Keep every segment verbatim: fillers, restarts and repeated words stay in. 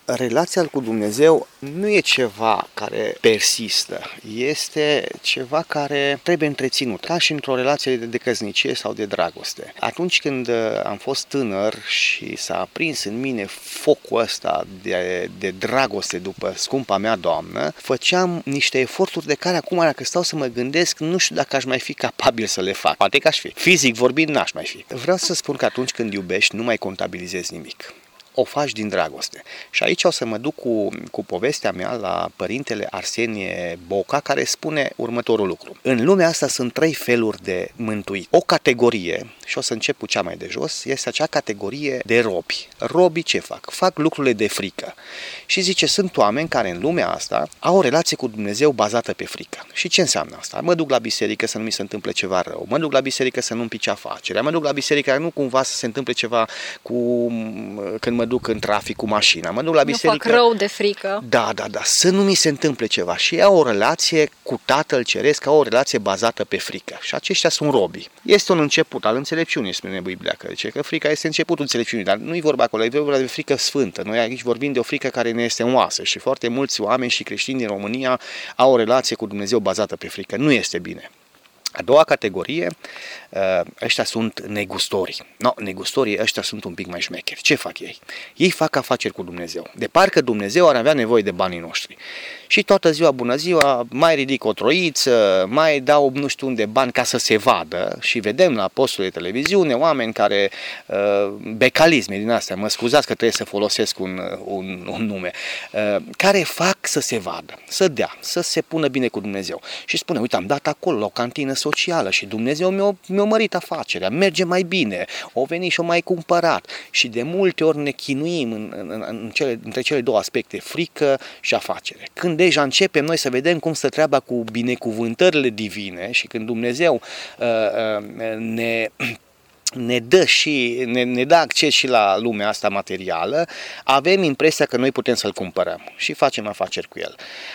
Relația cu Dumnezeu nu e ceva care persistă, este ceva care trebuie întreținut, ca și într-o relație de căsnicie sau de dragoste. Atunci când am fost tânăr și s-a aprins în mine focul ăsta de, de dragoste după scumpa mea Doamnă, făceam niște eforturi de care acum, dacă stau să mă gândesc, nu știu dacă aș mai fi capabil să le fac. Poate că aș fi. Fizic vorbind, n-aș mai fi. Vreau să spun că atunci când iubești, nu mai contabilizezi nimic. O faci din dragoste. Și aici o să mă duc cu, cu povestea mea la părintele Arsenie Boca, care spune următorul lucru. În lumea asta sunt trei feluri de mântuit. O categorie, și o să încep cu cea mai de jos, este acea categorie de robi. Robii ce fac? Fac lucrurile de frică. Și zice, sunt oameni care în lumea asta au o relație cu Dumnezeu bazată pe frică. Și ce înseamnă asta? Mă duc la biserică să nu mi se întâmple ceva rău, mă duc la biserică să nu-mi pice afacerea, mă duc la biserică nu cumva să se întâmple ceva cu când mă duc în trafic cu mașina, mă duc la biserică. Nu fac rău de frică. Da, da, da, să nu mi se întâmple ceva. Și au o relație cu Tatăl Ceresc, au o relație bazată pe frică. Și aceștia sunt robii. Este un început al înțelepciunii, spune Biblia, că zice că frica este începutul înțelepciunii, dar nu-i vorba acolo, e vorba de frică sfântă. Noi aici vorbim de o frică care ne este în oasă și foarte mulți oameni și creștini din România au o relație cu Dumnezeu bazată pe frică. Nu este bine. A doua categorie, ăștia sunt negustorii. No, negustorii ăștia sunt un pic mai șmecheri. Ce fac ei? Ei fac afaceri cu Dumnezeu. De parcă Dumnezeu ar avea nevoie de banii noștri. Și toată ziua, bună ziua, mai ridic o troiță, mai dau nu știu unde bani ca să se vadă și vedem la posturile de televiziune oameni care, becalisme din astea, mă scuzați că trebuie să folosesc un, un, un nume, care fac să se vadă, să dea, să se pună bine cu Dumnezeu. Și spune, uite, am dat acolo la o cantină socială și Dumnezeu mi-a, mi-a mărit afacerea, merge mai bine, o venit și o mai cumpărat. Și de multe ori ne chinuim în, în, în cele, între cele două aspecte, frică și afacere. Când deja începem noi să vedem cum stă treaba cu binecuvântările divine și când Dumnezeu uh, uh, ne... ne dă și ne, ne dă acces și la lumea asta materială, avem impresia că noi putem să-l cumpărăm și facem afaceri cu el.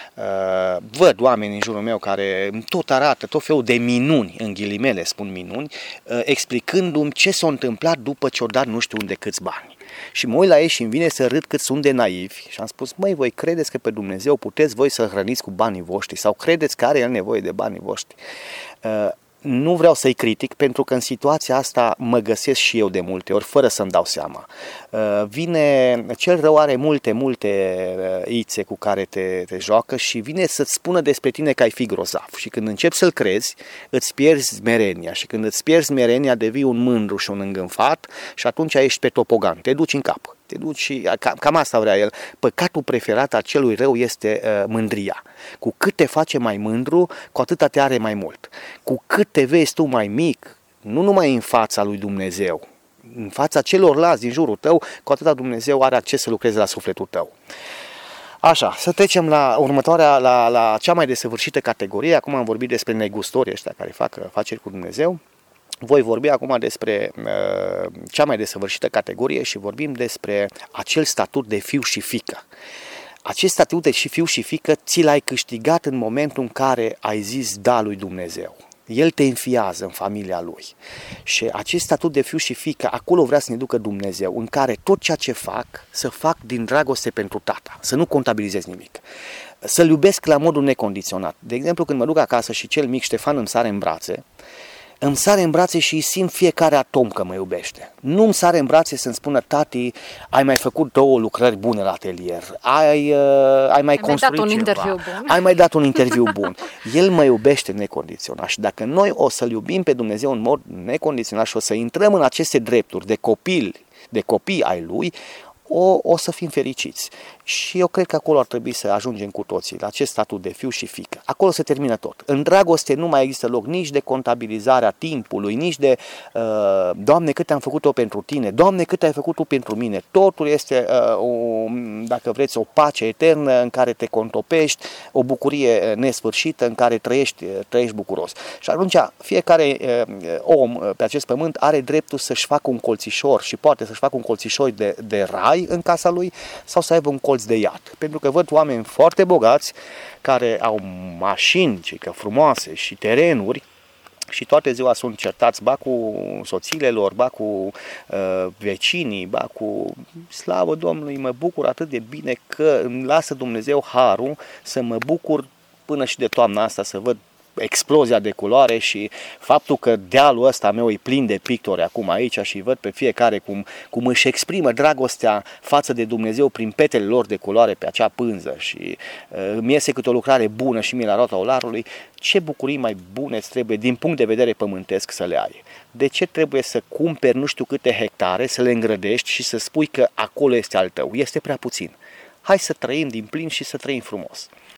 Uh, văd oameni în jurul meu care tot arată tot felul de minuni, în ghilimele spun minuni, uh, explicându-mi ce s-a întâmplat după ce o dat nu știu unde câți bani. Și mă uit la ei și îmi vine să râd cât sunt de naivi și am spus, măi, voi credeți că pe Dumnezeu puteți voi să hrăniți cu banii voștri sau credeți că are el nevoie de banii voștri? Uh, Nu vreau să-i critic, pentru că în situația asta mă găsesc și eu de multe ori, fără să-mi dau seama. Vine, cel rău are multe, multe ițe cu care te, te joacă și vine să-ți spună despre tine că ai fi grozav. Și când începi să-l crezi, îți pierzi smerenia. Și când îți pierzi smerenia, devii un mândru și un îngânfat și atunci ești pe topogan, te duci în cap. Te duci și cam, cam asta vrea el. Păcatul preferat al celui rău este uh, mândria. Cu cât te face mai mândru, cu atâta te are mai mult. Cu cât te vezi tu mai mic, nu numai în fața lui Dumnezeu, în fața celorlalți din jurul tău, cu atâta Dumnezeu are acces să lucreze la sufletul tău. Așa, să trecem la următoarea, la, la cea mai desăvârșită categorie. Acum am vorbit despre negustorii ăștia care fac afaceri cu Dumnezeu. Voi vorbi acum despre uh, cea mai desăvârșită categorie și vorbim despre acel statut de fiu și fiică. Acest statut de fiu și fiică ți l-ai câștigat în momentul în care ai zis da lui Dumnezeu. El te înfiază în familia lui. Și acest statut de fiu și fiică, acolo vrea să ne ducă Dumnezeu, în care tot ceea ce fac, să fac din dragoste pentru tata, să nu contabilizez nimic. Să-l iubesc la modul necondiționat. De exemplu, când mă duc acasă și cel mic Ștefan îmi sare în brațe, îmi sare în brațe și îi simt fiecare atom că mă iubește. Nu îmi sare în brațe să-mi spună, tati, ai mai făcut două lucrări bune la atelier, ai, uh, ai mai ai construit mai dat ceva, un interviu bun. ai mai dat un interviu bun. El mă iubește necondiționat și dacă noi o să-L iubim pe Dumnezeu în mod necondiționat și o să intrăm în aceste drepturi de copil, de copii ai Lui, o, o să fim fericiți. Și eu cred că acolo ar trebui să ajungem cu toții, la acest statut de fiu și fiică. Acolo se termină tot. În dragoste nu mai există loc nici de contabilizarea timpului, nici de uh, Doamne, cât am făcut eu pentru tine, Doamne, cât ai făcut tu pentru mine. Totul este, uh, o, dacă vreți, o pace eternă în care te contopești, o bucurie nesfârșită în care trăiești, trăiești bucuros. Și atunci fiecare uh, om pe acest pământ are dreptul să-și facă un colțișor și poate să-și facă un colțișor de, de rai în casa lui sau să aibă un colț de iad. Pentru că văd oameni foarte bogați care au mașini, cică frumoase și terenuri și toată ziua sunt certați, ba cu soțiile lor, ba cu uh, vecinii, ba cu... Slavă Domnului, mă bucur atât de bine că îmi lasă Dumnezeu harul să mă bucur până și de toamna asta, să văd explozia de culoare și faptul că dealul ăsta meu e plin de pictori acum aici și văd pe fiecare cum, cum își exprimă dragostea față de Dumnezeu prin petele lor de culoare pe acea pânză și uh, îmi iese câte o lucrare bună și mi la roata olarului. Ce bucurii mai bune îți trebuie din punct de vedere pământesc să le ai? De ce trebuie să cumperi nu știu câte hectare, să le îngrădești și să spui că acolo este al tău? Este prea puțin. Hai să trăim din plin și să trăim frumos.